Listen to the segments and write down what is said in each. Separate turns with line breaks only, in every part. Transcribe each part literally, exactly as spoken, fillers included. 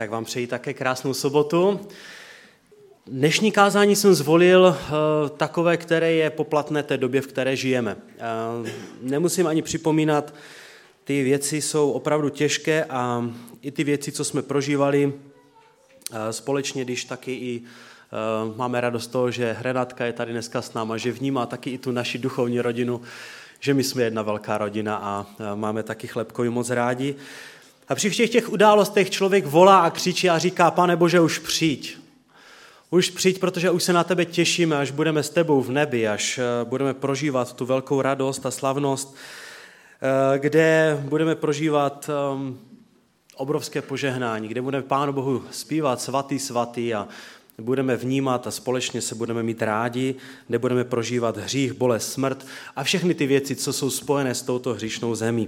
Tak vám přeji také krásnou sobotu. Dnešní kázání jsem zvolil uh, takové, které je poplatné té době, v které žijeme. Uh, nemusím ani připomínat, ty věci jsou opravdu těžké a i ty věci, co jsme prožívali uh, společně, když taky i uh, máme radost toho, že Renátka je tady dneska s náma, že vnímá taky i tu naši duchovní rodinu, že my jsme jedna velká rodina a uh, máme taky chlebkovi moc rádi. A při všech těch událostech člověk volá a křičí a říká: Pane Bože, už přijď. Už přijď, protože už se na tebe těšíme, až budeme s tebou v nebi, až budeme prožívat tu velkou radost a slavnost, kde budeme prožívat obrovské požehnání, kde budeme Pánu Bohu zpívat svatý, svatý a budeme vnímat a společně se budeme mít rádi, kde budeme prožívat hřích, bolest, smrt a všechny ty věci, co jsou spojené s touto hříšnou zemí.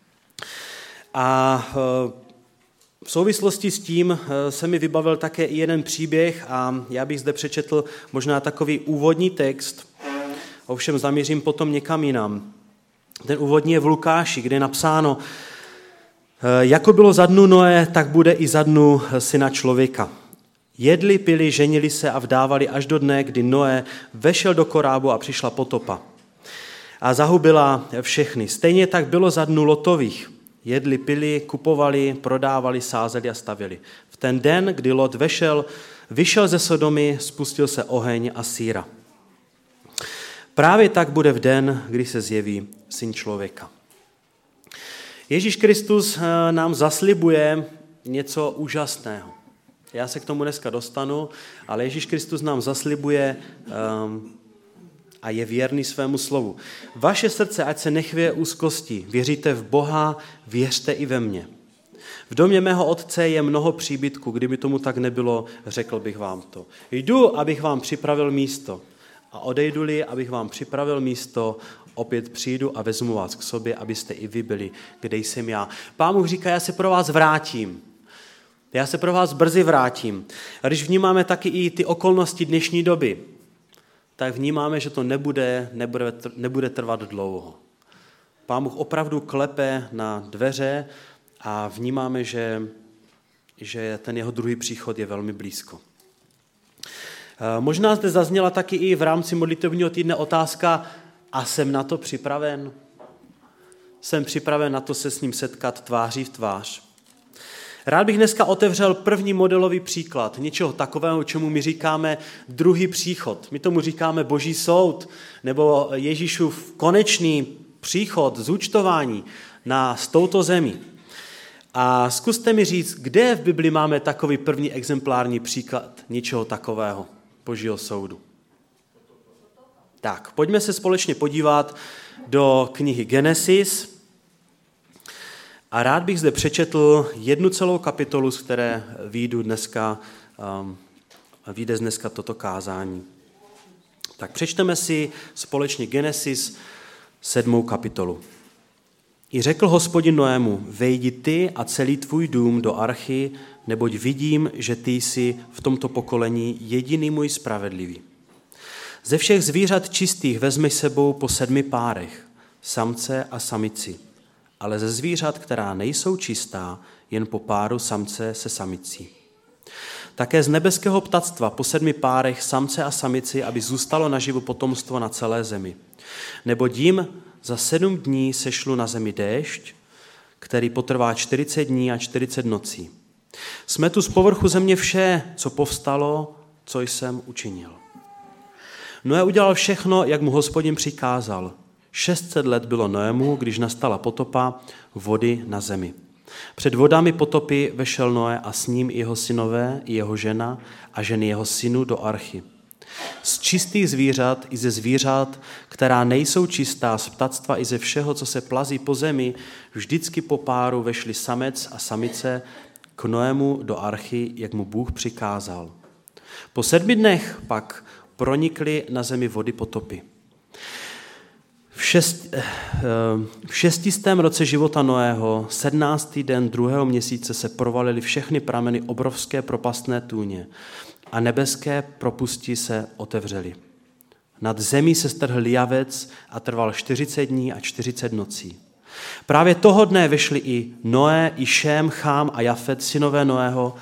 A v souvislosti s tím se mi vybavil také i jeden příběh a já bych zde přečetl možná takový úvodní text, ovšem zamířím potom někam jinam. Ten úvodní je v Lukáši, kde je napsáno: jako bylo za dnu Noé, tak bude i za dnu syna člověka. Jedli, pili, ženili se a vdávali až do dne, kdy Noé vešel do korábu a přišla potopa a zahubila všechny. Stejně tak bylo za dnu Lotových. Jedli, pili, kupovali, prodávali, sázeli a stavěli. V ten den, kdy Lot vešel, vyšel ze Sodomy, spustil se oheň a síra. Právě tak bude v den, kdy se zjeví Syn člověka. Ježíš Kristus nám zaslibuje něco úžasného. Já se k tomu dneska dostanu, ale Ježíš Kristus nám zaslibuje um, a je věrný svému slovu. Vaše srdce, ať se nechvěje úzkosti, věříte v Boha, věřte i ve mně. V domě mého otce je mnoho příbytků, kdyby tomu tak nebylo, řekl bych vám to. Jdu, abych vám připravil místo a odejdu-li, abych vám připravil místo, opět přijdu a vezmu vás k sobě, abyste i vy byli, kde jsem já. Pán Bůh říká: já se pro vás vrátím. Já se pro vás brzy vrátím. A když vnímáme taky i ty okolnosti dnešní doby, tak vnímáme, že to nebude, nebude, nebude trvat dlouho. Pán Bůh opravdu klepe na dveře a vnímáme, že, že ten jeho druhý příchod je velmi blízko. Možná zde zazněla taky i v rámci modlitevního týdne otázka: a jsem na to připraven? Jsem připraven na to se s ním setkat tváří v tvář? Rád bych dneska otevřel první modelový příklad něčeho takového, čemu my říkáme druhý příchod. My tomu říkáme Boží soud, nebo Ježíšův konečný příchod, zúčtování na s touto zemí. A zkuste mi říct, kde v Bibli máme takový první exemplární příklad něčeho takového, Božího soudu. Tak, pojďme se společně podívat do knihy Genesis. A rád bych zde přečetl jednu celou kapitolu, z které vyjdu dneska, um, vyjde dneska toto kázání. Tak přečteme si společně Genesis sedmou kapitolu. I řekl Hospodin Noému: vejdi ty a celý tvůj dům do archy, neboť vidím, že ty jsi v tomto pokolení jediný můj spravedlivý. Ze všech zvířat čistých vezmeš sebou po sedmi párech, samce a samici, ale ze zvířat, která nejsou čistá, jen po páru samce se samicí. Také z nebeského ptactva po sedmi párech samce a samici, aby zůstalo naživu potomstvo na celé zemi. Neboť jim za sedm dní sešlu na zemi déšť, který potrvá čtyřicet dní a čtyřicet nocí. Smetu z povrchu země vše, co povstalo, co jsem učinil. Noé udělal všechno, jak mu Hospodin přikázal. šest set let bylo Noému, když nastala potopa vody na zemi. Před vodami potopy vešel Noé a s ním jeho synové, i jeho žena a ženy jeho synu do archy. Z čistých zvířat i ze zvířat, která nejsou čistá, z ptactva i ze všeho, co se plazí po zemi, vždycky po páru vešli samec a samice k Noému do archy, jak mu Bůh přikázal. Po sedmi dnech pak pronikly na zemi vody potopy. V, šest, v šestistém roce života Noého, sedmnáctý den druhého měsíce, se provalily všechny prameny obrovské propastné tůně a nebeské propusti se otevřely. Nad zemí se strhl javec a trval čtyřicet dní a čtyřicet nocí. Právě toho dne vyšli i Noé, i Šém, Chám a Jafet, synové Noého,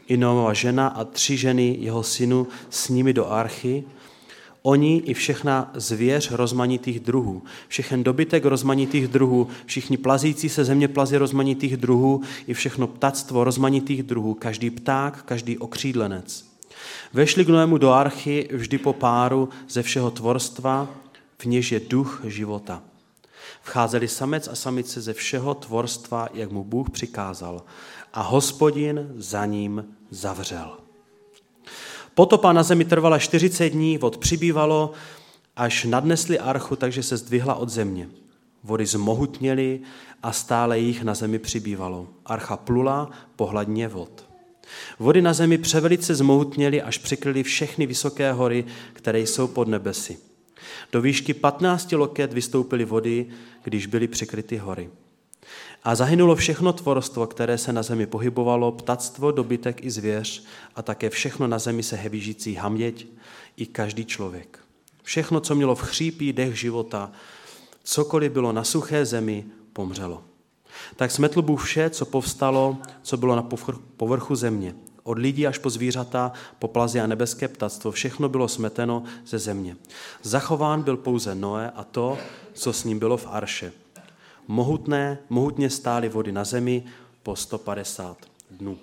i Noémova žena a tři ženy jeho synu s nimi do archy, oni i všechna zvěř rozmanitých druhů, všechen dobytek rozmanitých druhů, všichni plazící se zeměplazy rozmanitých druhů i všechno ptactvo rozmanitých druhů, každý pták, každý okřídlenec. Vešli k Noému do archy vždy po páru ze všeho tvorstva, v něž je duch života. Vcházeli samec a samice ze všeho tvorstva, jak mu Bůh přikázal. A Hospodin za ním zavřel. Potopa na zemi trvala čtyřicet dní, vod přibývalo, až nadnesli archu, takže se zdvihla od země. Vody zmohutněly a stále jich na zemi přibývalo. Archa plula po hladině vod. Vody na zemi převelice zmohutněly, až přikryly všechny vysoké hory, které jsou pod nebesy. Do výšky patnácti loket vystoupily vody, když byly přikryty hory. A zahynulo všechno tvorstvo, které se na zemi pohybovalo, ptactvo, dobytek i zvěř, a také všechno na zemi se hevížící haměť, i každý člověk. Všechno, co mělo v chřípí dech života, cokoliv bylo na suché zemi, pomřelo. Tak smetl Bůh vše, co povstalo, co bylo na povrchu země. Od lidí až po zvířata, po plazy a nebeské ptactvo, všechno bylo smeteno ze země. Zachován byl pouze Noé a to, co s ním bylo v arše. Mohutné, mohutně stály vody na zemi po sto padesát dnů.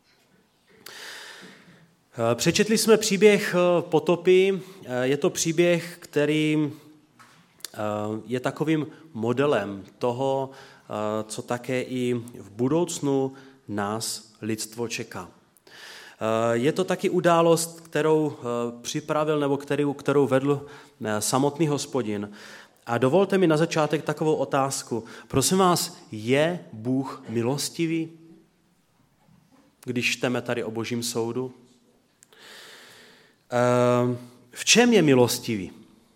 Přečetli jsme příběh potopy. Je to příběh, který je takovým modelem toho, co také i v budoucnu nás lidstvo čeká. Je to taky událost, kterou připravil nebo kterou, kterou vedl samotný Hospodin. A dovolte mi na začátek takovou otázku. Prosím vás, je Bůh milostivý, když čteme tady o Božím soudu? V čem je milostivý?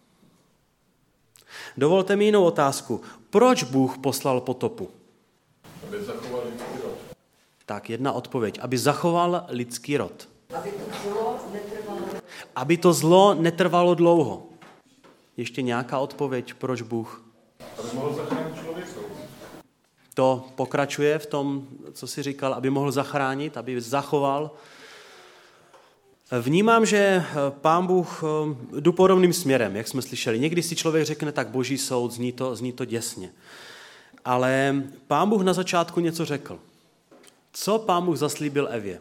Dovolte mi jinou otázku. Proč Bůh poslal potopu?
Aby zachoval lidský rod.
Tak, jedna odpověď. Aby zachoval lidský rod.
Aby to zlo netrvalo.
Aby to zlo netrvalo dlouho. Ještě nějaká odpověď, proč Bůh?
Aby mohl zachránit člověka.
To pokračuje v tom, co jsi říkal, aby mohl zachránit, aby zachoval. Vnímám, že Pán Bůh jdu podobným směrem, jak jsme slyšeli. Někdy si člověk řekne, tak Boží soud, zní to, zní to děsně. Ale Pán Bůh na začátku něco řekl. Co Pán Bůh zaslíbil Evě?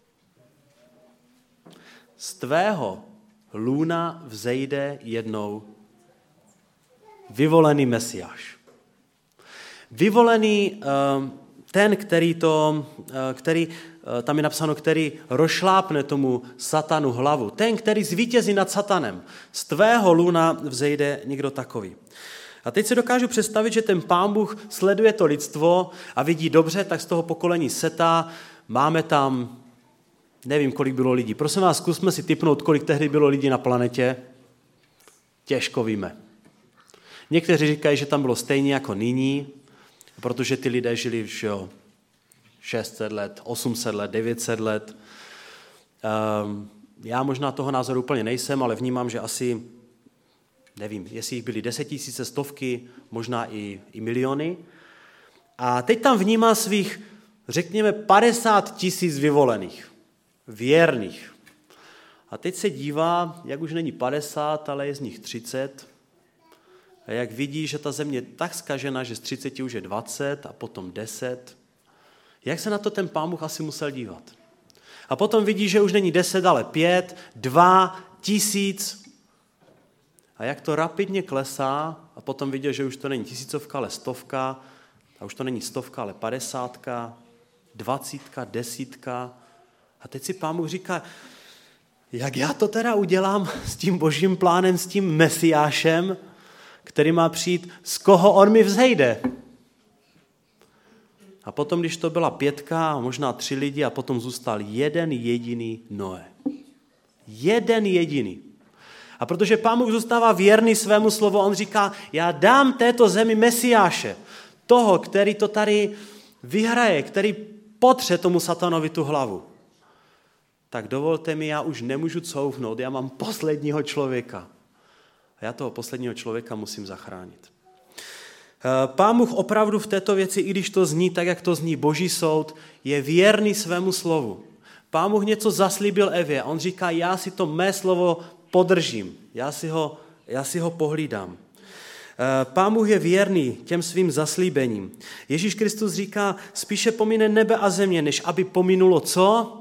Z tvého lůna vzejde jednou vyvolený Mesiáš. Vyvolený ten, který to, který, tam je napsáno, který rozšlápne tomu satanu hlavu. Ten, který zvítězí nad satanem. Z tvého lůna vzejde někdo takový. A teď si dokážu představit, že ten Pán Bůh sleduje to lidstvo a vidí dobře, tak z toho pokolení Seta máme tam, nevím, kolik bylo lidí. Prosím vás, zkusme si tipnout, kolik tehdy bylo lidí na planetě. Těžko víme. Někteří říkají, že tam bylo stejně jako nyní, protože ty lidé žili že jo, šest set let, osm set let, devět set let. Um, já možná toho názoru úplně nejsem, ale vnímám, že asi, nevím, jestli jich byly desetitisíce, stovky, možná i, i miliony. A teď tam vnímá svých, řekněme, padesát tisíc vyvolených, věrných. A teď se dívá, jak už není padesát, ale je z nich třicet. A jak vidí, že ta země je tak zkažena, že z třiceti už je dvacet a potom deset. Jak se na to ten Pán Bůh asi musel dívat? A potom vidí, že už není deset, ale pět, dva, tisíc. A jak to rapidně klesá a potom viděl, že už to není tisícovka, ale stovka. A už to není stovka, ale padesátka, dvacítka, desítka. A teď si Pán Bůh říká, jak já to teda udělám s tím Božím plánem, s tím Mesiášem, který má přijít, z koho on mi vzejde. A potom, když to byla pětka, možná tři lidi, a potom zůstal jeden jediný Noé. Jeden jediný. A protože Pán Bůh zůstává věrný svému slovu, on říká, já dám této zemi Mesiáše, toho, který to tady vyhraje, který potře tomu satanovi tu hlavu. Tak dovolte mi, já už nemůžu couvnout, já mám posledního člověka. A já toho posledního člověka musím zachránit. Pán Bůh opravdu v této věci, i když to zní tak, jak to zní Boží soud, je věrný svému slovu. Pán Bůh něco zaslíbil Evě. On říká, já si to mé slovo podržím. Já si ho, já si ho pohlídám. Pán Bůh je věrný těm svým zaslíbením. Ježíš Kristus říká, spíše pomine nebe a země, než aby pominulo co?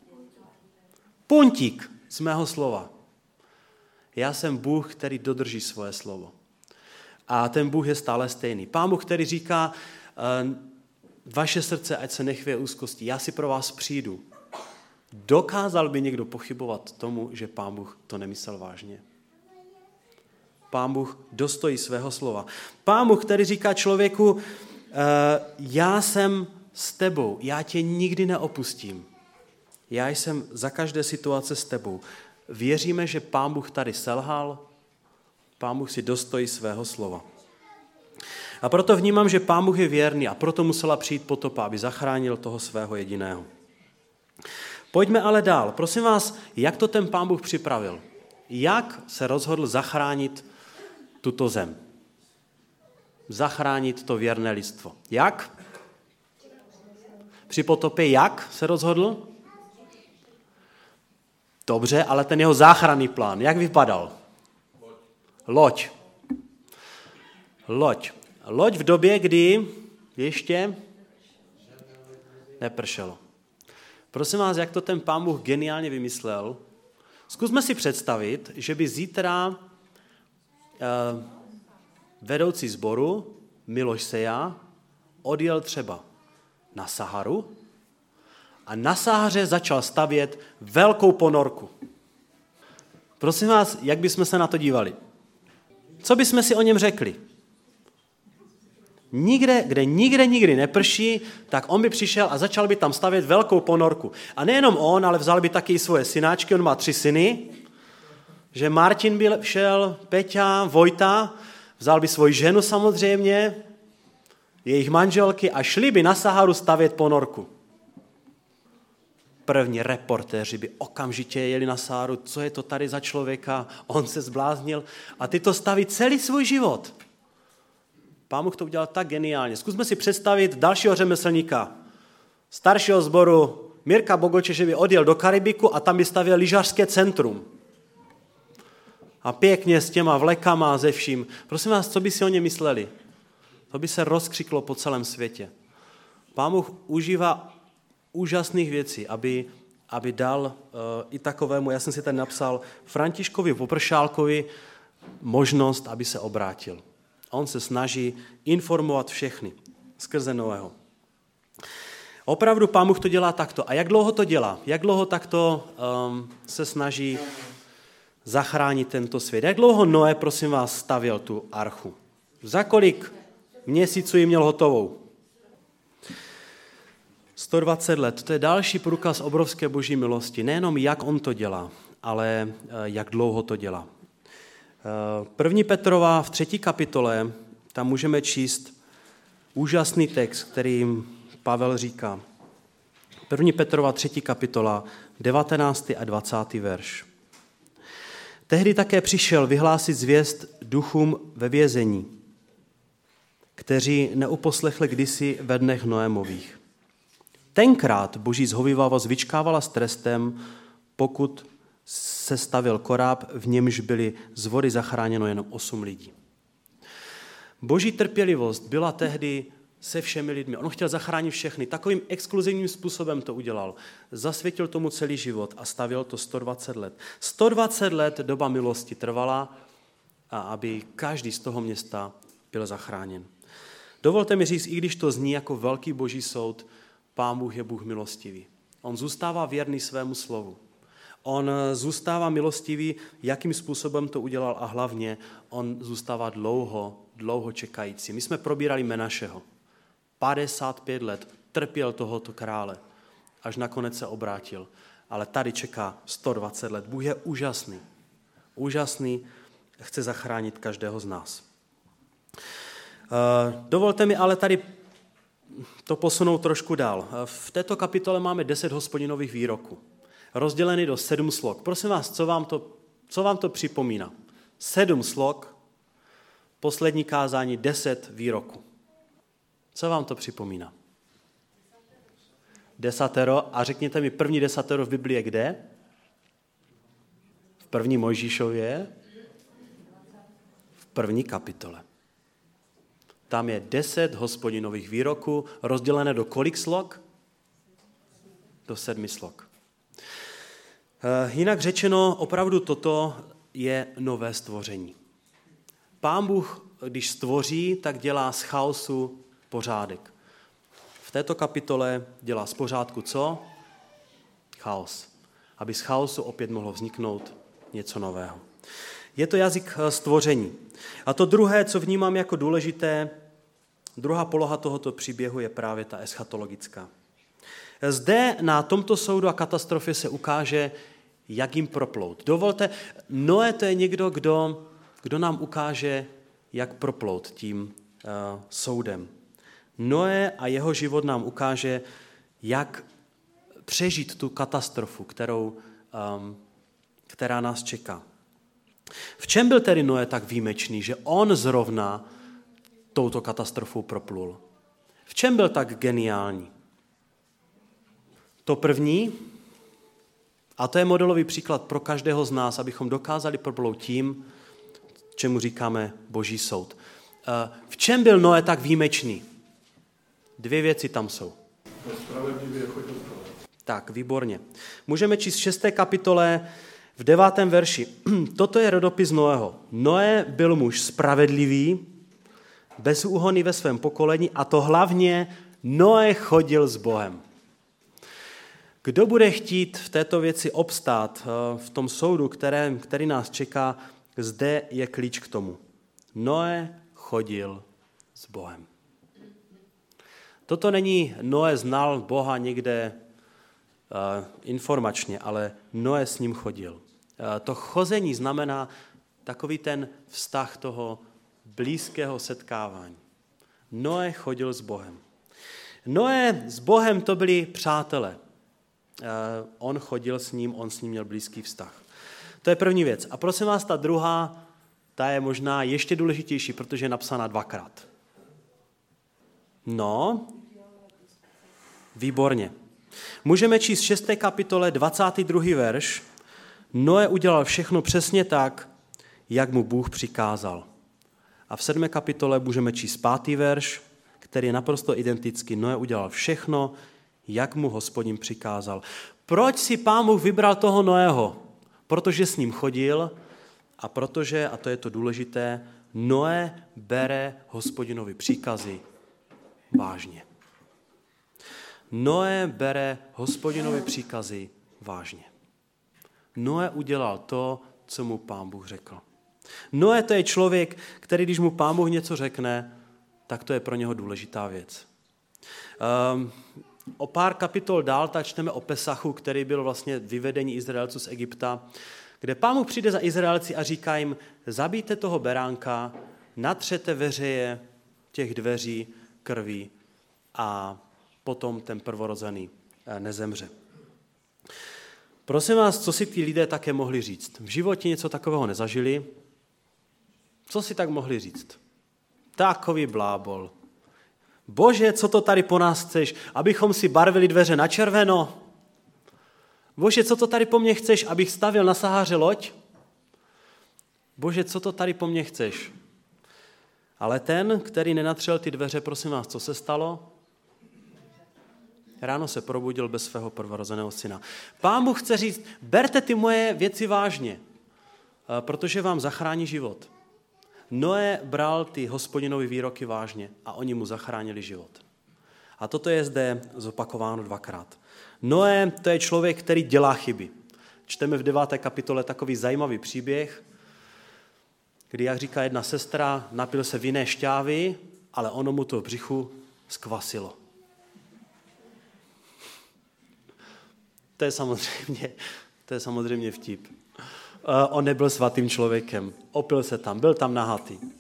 Puntík z mého slova. Já jsem Bůh, který dodrží svoje slovo. A ten Bůh je stále stejný. Pán Bůh, který říká, vaše srdce, ať se nechvěje úzkostí, já si pro vás přijdu. Dokázal by někdo pochybovat tomu, že Pán Bůh to nemyslel vážně? Pán Bůh dostojí svého slova. Pán Bůh, který říká člověku, já jsem s tebou, já tě nikdy neopustím. Já jsem za každé situace s tebou. Věříme, že Pán Bůh tady selhal, Pán Bůh si dostojí svého slova. A proto vnímám, že Pán Bůh je věrný a proto musela přijít potopa, aby zachránil toho svého jediného. Pojďme ale dál. Prosím vás, jak to ten Pán Bůh připravil? Jak se rozhodl zachránit tuto zem? Zachránit to věrné lidstvo. Jak? Při potopě jak se rozhodl? Dobře, ale ten jeho záchranný plán, jak vypadal? Loď. Loď. Loď v době, kdy ještě nepršelo. Prosím vás, jak to ten Pán Bůh geniálně vymyslel. Zkusme si představit, že by zítra eh, vedoucí sboru Miloš Seja odjel třeba na Saharu a na Sahaře začal stavět velkou ponorku. Prosím vás, jak bychom se na to dívali? Co bychom si o něm řekli? Nikde, kde nikde nikdy neprší, tak on by přišel a začal by tam stavět velkou ponorku. A nejenom on, ale vzal by taky svoje synáčky, on má tři syny, že Martin by šel, Peťa, Vojta, vzal by svoji ženu samozřejmě, jejich manželky a šli by na Saharu stavět ponorku. První reportéři by okamžitě jeli na Saharu, co je to tady za člověka, on se zbláznil a ty to staví celý svůj život. Pán Bůh to udělal tak geniálně. Zkusme si představit dalšího řemeslníka, staršího sboru Mirka Bogoče, že by odjel do Karibiku a tam by stavěl lyžařské centrum. A pěkně s těma vlekama a ze vším. Prosím vás, co by si o ně mysleli? To by se rozkřiklo po celém světě. Pán Bůh užívá úžasných věcí, aby, aby dal uh, i takovému, já jsem si tady napsal, Františkovi Popršálkovi možnost, aby se obrátil. On se snaží informovat všechny skrze Noého. Opravdu Pán Bůh to dělá takto. A jak dlouho to dělá? Jak dlouho takto um, se snaží zachránit tento svět? Jak dlouho Noé, prosím vás, stavěl tu archu? Za kolik měsíců ji měl hotovou? sto dvacet let. To je další průkaz obrovské boží milosti. Nejenom jak on to dělá, ale jak dlouho to dělá. První Petrova v třetí kapitole, tam můžeme číst úžasný text, který Pavel říká. První Petrova třetí kapitola, devatenáctý a dvacátý verš. Tehdy také přišel vyhlásit zvěst duchům ve vězení, kteří neuposlechli kdysi ve dnech Noémových. Tenkrát boží zhovívavost vyčkávala s trestem, pokud se stavil koráb, v němž byli z vody zachráněno jenom osm lidí. Boží trpělivost byla tehdy se všemi lidmi. On chtěl zachránit všechny. Takovým exkluzivním způsobem to udělal. Zasvětil tomu celý život a stavěl to sto dvacet let. sto dvacet let doba milosti trvala, a aby každý z toho města byl zachráněn. Dovolte mi říct, i když to zní jako velký boží soud, Pán Bůh je Bůh milostivý. On zůstává věrný svému slovu. On zůstává milostivý, jakým způsobem to udělal a hlavně on zůstává dlouho, dlouho čekající. My jsme probírali Menašeho. padesát pět let trpěl tohoto krále, až nakonec se obrátil. Ale tady čeká sto dvacet let. Bůh je úžasný. Úžasný, chce zachránit každého z nás. Dovolte mi ale tady to posunout trošku dál. V této kapitole máme deset hospodinových výroků, rozdělený do sedm slok. Prosím vás, co vám to, co vám to připomíná? Sedm slok, poslední kázání, deset výroků. Co vám to připomíná? desatero a řekněte mi, první desatero v Biblii je kde? V první Mojžíšově? V první kapitole. Tam je deset Hospodinových výroků, rozdělené do kolik slok? Do sedmi slok. Jinak řečeno, opravdu toto je nové stvoření. Pán Bůh, když stvoří, tak dělá z chaosu pořádek. V této kapitole dělá z pořádku co? Chaos. Aby z chaosu opět mohlo vzniknout něco nového. Je to jazyk stvoření. A to druhé, co vnímám jako důležité, druhá poloha tohoto příběhu je právě ta eschatologická. Zde na tomto soudu a katastrofě se ukáže, jak jim proplout. Dovolte, Noé to je někdo, kdo, kdo nám ukáže, jak proplout tím uh, soudem. Noé a jeho život nám ukáže, jak přežít tu katastrofu, kterou, um, která nás čeká. V čem byl tedy Noé tak výjimečný, že on zrovna touto katastrofou proplul? V čem byl tak geniální? To první, a to je modelový příklad pro každého z nás, abychom dokázali proplout tím, čemu říkáme Boží soud. V čem byl Noé tak výjimečný? Dvě věci tam jsou. Tak, výborně. Můžeme číst v šesté kapitole v devátém verši. Toto je rodopis Noého. Noé byl muž spravedlivý, bezúhonný ve svém pokolení a to hlavně Noé chodil s Bohem. Kdo bude chtít v této věci obstát v tom soudu, které, který nás čeká, zde je klíč k tomu. Noé chodil s Bohem. Toto není Noé znal Boha někde uh, informačně, ale Noé s ním chodil. Uh, to chození znamená takový ten vztah toho blízkého setkávání. Noé chodil s Bohem. Noé s Bohem to byli přátelé. Uh, on chodil s ním, on s ním měl blízký vztah. To je první věc. A prosím vás, ta druhá, ta je možná ještě důležitější, protože je napsána dvakrát. No, výborně. Můžeme číst v šesté kapitole dvacátý druhý verš. Noé udělal všechno přesně tak, jak mu Bůh přikázal. A v sedmé kapitole můžeme číst pátý verš, který je naprosto identický. Noé udělal všechno, jak mu Hospodin přikázal. Proč si Pán Bůh vybral toho Noého? Protože s ním chodil a protože, a to je to důležité, Noé bere Hospodinovi příkazy vážně. Noé bere Hospodinovi příkazy vážně. Noé udělal to, co mu Pán Bůh řekl. Noé to je člověk, který když mu Pán Bůh něco řekne, tak to je pro něho důležitá věc. Um, o pár kapitol dál tak čteme o Pesachu, který byl vlastně vyvedení Izraelců z Egypta, kde Pán Bůh přijde za Izraelci a říká jim, zabijte toho beránka, natřete veřeje těch dveří krví a potom ten prvorozený nezemře. Prosím vás, co si ty lidé také mohli říct? V životě něco takového nezažili? Co si tak mohli říct? Takový blábol. Bože, co to tady po nás chceš? Abychom si barvili dveře na červeno? Bože, co to tady po mně chceš? Abych stavěl na Saháře loď? Bože, co to tady po mně chceš? Ale ten, který nenatřel ty dveře, prosím vás, co se stalo? Ráno se probudil bez svého prvorozeného syna. Pán Bůh chce říct, berte ty moje věci vážně, protože vám zachrání život. Noé bral ty Hospodinovy výroky vážně a oni mu zachránili život. A toto je zde zopakováno dvakrát. Noé to je člověk, který dělá chyby. Čteme v deváté kapitole takový zajímavý příběh, kdy, jak říká jedna sestra, napil se vinné šťávy, ale ono mu to v břichu zkvasilo. To je samozřejmě, to je samozřejmě vtip. Uh, on nebyl svatým člověkem, opil se tam, byl tam nahatý. Uh,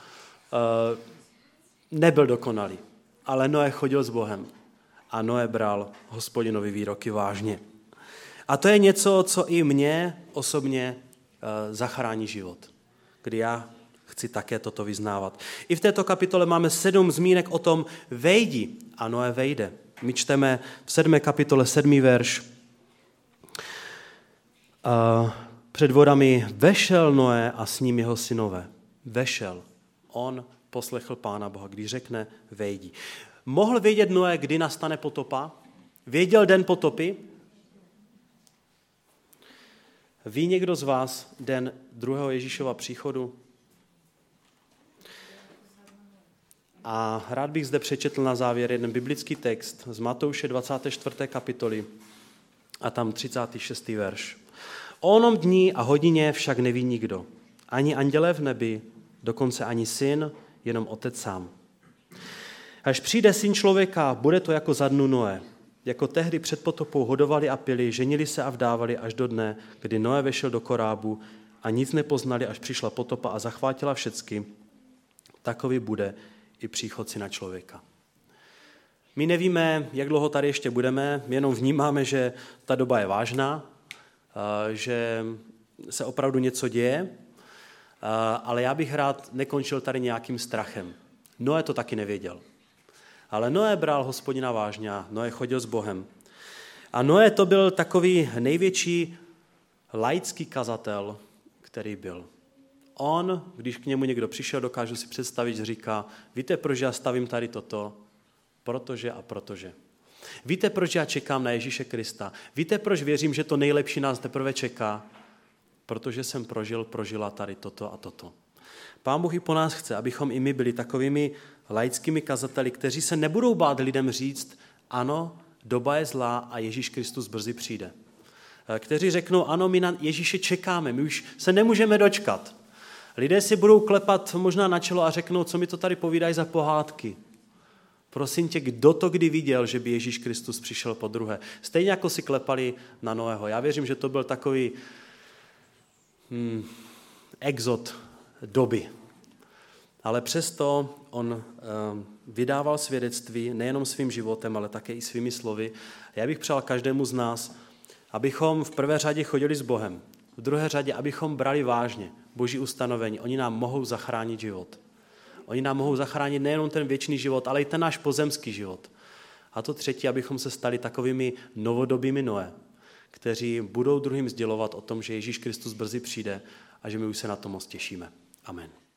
nebyl dokonalý, ale Noé chodil s Bohem a Noé bral Hospodinovi výroky vážně. A to je něco, co i mě osobně uh, zachrání život, kdy já chci také toto vyznávat. I v této kapitole máme sedm zmínek o tom, vejdi, a Noé vejde. My čteme v sedmé kapitole sedmý verš. Před vodami vešel Noé a s ním jeho synové. Vešel. On poslechl Pána Boha, když řekne vejdi. Mohl vědět Noé, kdy nastane potopa? Věděl den potopy? Ví někdo z vás den druhého Ježíšova příchodu? A rád bych zde přečetl na závěr jeden biblický text z Matouše dvacáté čtvrté kapitoly a tam třicátý šestý verš. O onom dní a hodině však neví nikdo, ani andělé v nebi, dokonce ani syn, jenom otec sám. Až přijde syn člověka, bude to jako za dnu Noé. Jako tehdy před potopou hodovali a pili, ženili se a vdávali až do dne, kdy Noé vešel do korábu a nic nepoznali, až přišla potopa a zachvátila všecky. Takový bude i příchod syna člověka. My nevíme, jak dlouho tady ještě budeme, jenom vnímáme, že ta doba je vážná, že se opravdu něco děje, ale já bych rád nekončil tady nějakým strachem. Noé to taky nevěděl. Ale Noé bral Hospodina vážně, Noé chodil s Bohem. A Noé to byl takový největší laický kazatel, který byl. On, když k němu někdo přišel, dokážu si představit, že říká, víte, proč já stavím tady toto? Protože a protože. Víte, proč já čekám na Ježíše Krista? Víte, proč věřím, že to nejlepší nás teprve čeká? Protože jsem prožil, prožila tady toto a toto. Pán Bůh i po nás chce, abychom i my byli takovými laickými kazateli, kteří se nebudou bát lidem říct, ano, doba je zlá a Ježíš Kristus brzy přijde. Kteří řeknou, ano, my na Ježíše čekáme, my už se nemůžeme dočkat. Lidé si budou klepat možná na čelo a řeknou, co mi to tady povídají za pohádky. Prosím tě, kdo to kdy viděl, že by Ježíš Kristus přišel po druhé? Stejně jako si klepali na Noého. Já věřím, že to byl takový hmm, exot doby. Ale přesto on uh, vydával svědectví nejenom svým životem, ale také i svými slovy. Já bych přál každému z nás, abychom v prvé řadě chodili s Bohem. V druhé řadě, abychom brali vážně Boží ustanovení. Oni nám mohou zachránit život. Oni nám mohou zachránit nejenom ten věčný život, ale i ten náš pozemský život. A to třetí, abychom se stali takovými novodobými Noé, kteří budou druhým sdělovat o tom, že Ježíš Kristus brzy přijde a že my už se na to moc těšíme. Amen.